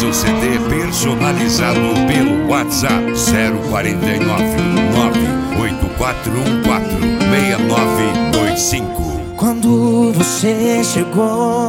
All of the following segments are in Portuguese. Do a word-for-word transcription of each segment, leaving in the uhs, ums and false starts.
seu C D personalizado pelo WhatsApp zero quatro nove, nove oito quatro um quatro, seis nove dois cinco. Quando você chegou,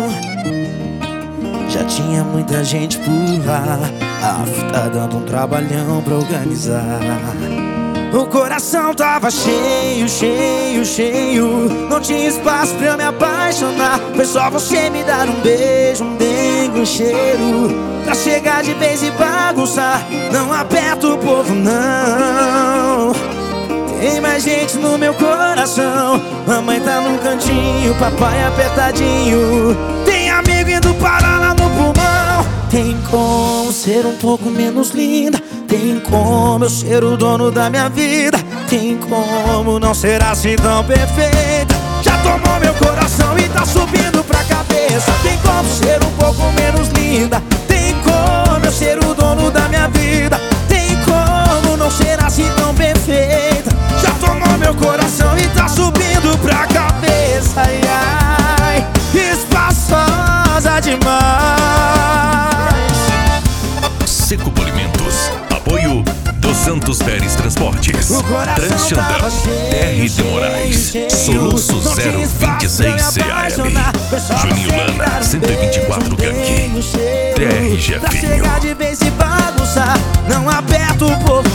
já tinha muita gente por lá. A fita dando um trabalhão pra organizar. O coração tava cheio, cheio, cheio. Não tinha espaço pra eu me apaixonar. Foi só você me dar um beijo, um dengue, um cheiro, pra chegar de vez e bagunçar. Não aperta o povo, não. Tem mais gente no meu coração. Mamãe tá num cantinho, papai apertadinho. Tem amigo indo parar lá no pulmão. Tem como ser um pouco menos linda. Tem como eu ser o dono da minha vida. Tem como não ser assim tão perfeita. Já tomou meu coração e tá subindo pra cabeça. Tem como ser um pouco menos linda. Tem como eu ser o dono da minha vida. Tem como não ser assim tão perfeita. Já tomou meu coração e tá subindo pra cabeça. Ai, ai, espaçosa demais. Seco Polimentos. Apoio dos Santos Pérez Transportes. Transxandão. T R de Moraes. Soluço zero vinte e seis C A M. Juninho Lana cento e vinte e quatro Gangue. T R Jefinho. Pra chegar de vez e bagunçar. Não aperta o povo,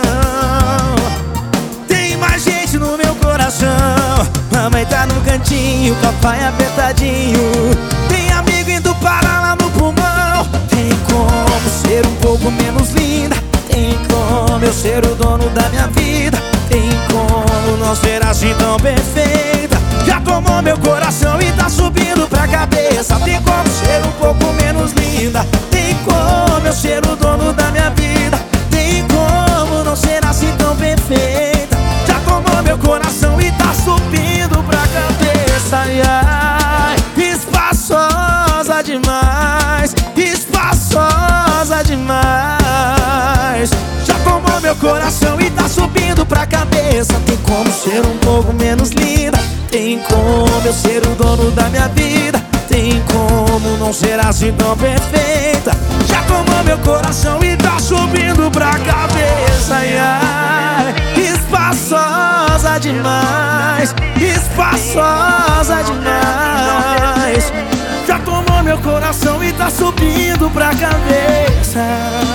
não. Tem mais gente no meu coração. Mamãe tá no cantinho, papai apertadinho. Tem amigo indo parar lá no pulmão. Tem como ser um pouco menos linda. Tem como eu ser o dono da minha vida. Tem como não ser assim tão perfeita. Já tomou meu coração e tá subindo pra cabeça. Tem como ser um pouco menos linda. Tem como eu ser o dono da minha vida. Tem como não ser assim tão perfeita. Já tomou meu coração e tá subindo pra cabeça. Ai, ai, espaçosa demais. Espaçosa demais. Já tomou meu coração e tá subindo pra cabeça. Tem como ser um pouco menos linda. Tem como eu ser o dono da minha vida. Tem como não ser assim tão perfeita. Já tomou meu coração e tá subindo pra cabeça. Ai, ai, espaçosa demais. Espaçosa demais. Já tomou meu coração e tá subindo pra cabeça.